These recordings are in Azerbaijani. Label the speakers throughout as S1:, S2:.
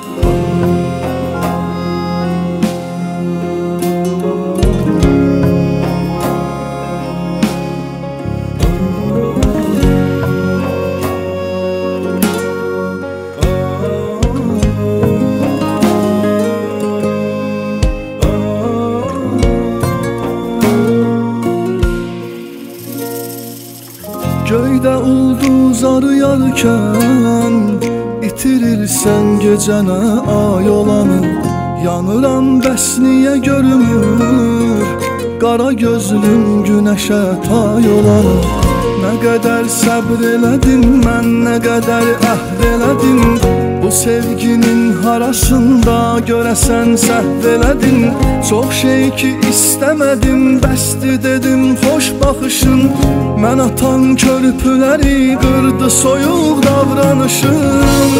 S1: Göydə ulduz arıyarkən itirirsən gecənə ay olanı. Yanıram bəs niyə görünür qara gözlüm günəşə tay olanı. Nə qədər səbr elədim mən, nə qədər əhd elədim, bu sevginin harasında görəsən səhv elədim. Çox şey ki istəmədim, bəsdir dedim xoş baxışın. Mən atan körpüləri qırdı soyuq davranışın.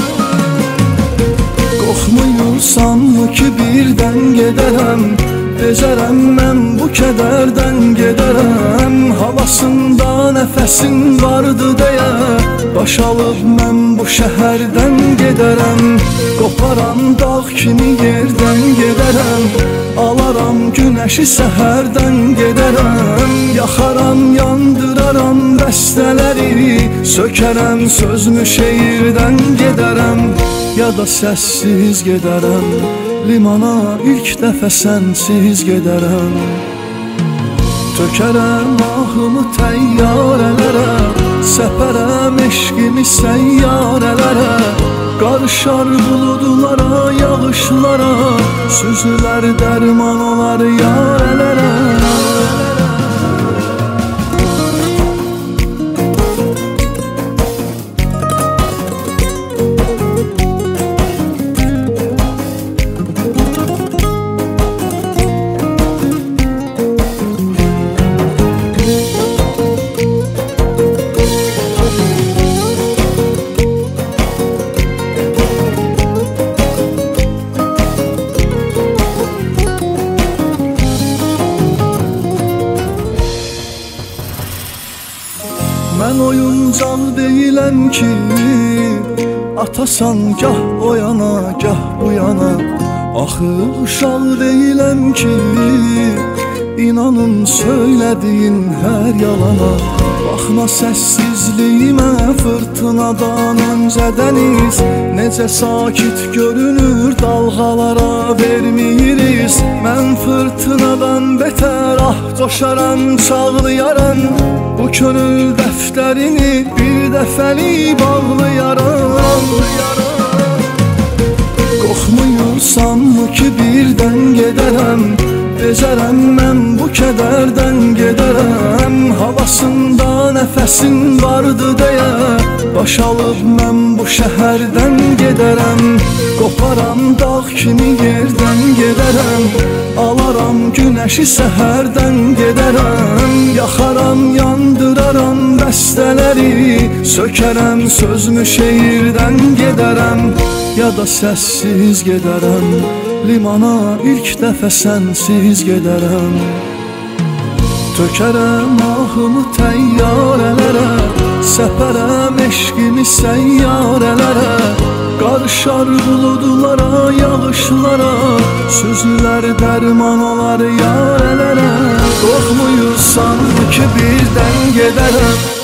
S1: Qorxmuyursanmı ki birdən gedərəm, bezərəm mən bu kədərdən gedərəm. Havasında nəfəsin vardı deyə baş alıb mən bu şəhərdən gedərəm. Qoparam dağ kimi yerdən gedərəm, alaram günəşi səhərdən gedərəm. Yaxaram, yandıraram bəstələri, sökərəm sözmü şeirdən gedərəm. Ya da səssiz gedərəm, limana ilk dəfə sənsiz gedərəm. Tökərəm ahımı təyyarələrə, səpərəm eşqimi səyyarələrə. Qarışar buludlara, yağışlara, süzülər dərman olar yarələrə. Mən oyuncaq deyiləm ki, atasan gah o yana, gah bu yana. Axı uşaq deyiləm ki, inanın söylədiyin hər yalana. Baxma səssizliyimə fırtınadan öncədəniz, necə sakit görünür dalğalara verməyirik. Mən fırtınadan betər ah coşaram, çağlayaram, bu könül dəftərini bir dəfəli bağlayaram. Qorxmuyursanmı ki birdən gedərəm, bezərəm mən bu kədərdən gedərəm. Havasında nəfəsin vardı deyə baş alıb mən bu şəhərdən gedərəm. Qoparam dağ kimi yerdən gedərəm, alaram günəşi səhərdən gedərəm. Yaxaram, yandıraram bəstələri, sökərəm sözmü şeirdən gedərəm. Ya da səssiz gedərəm, limana ilk dəfə sənsiz gedərəm. Tökərəm ahımı təyyarələrə, səpərəm eşqimi səyyarələrə. Qarışar buludlara, yağışlara, süzülər dərman olar yarələrə. Qorxmuyursan ki birdən gedərəm,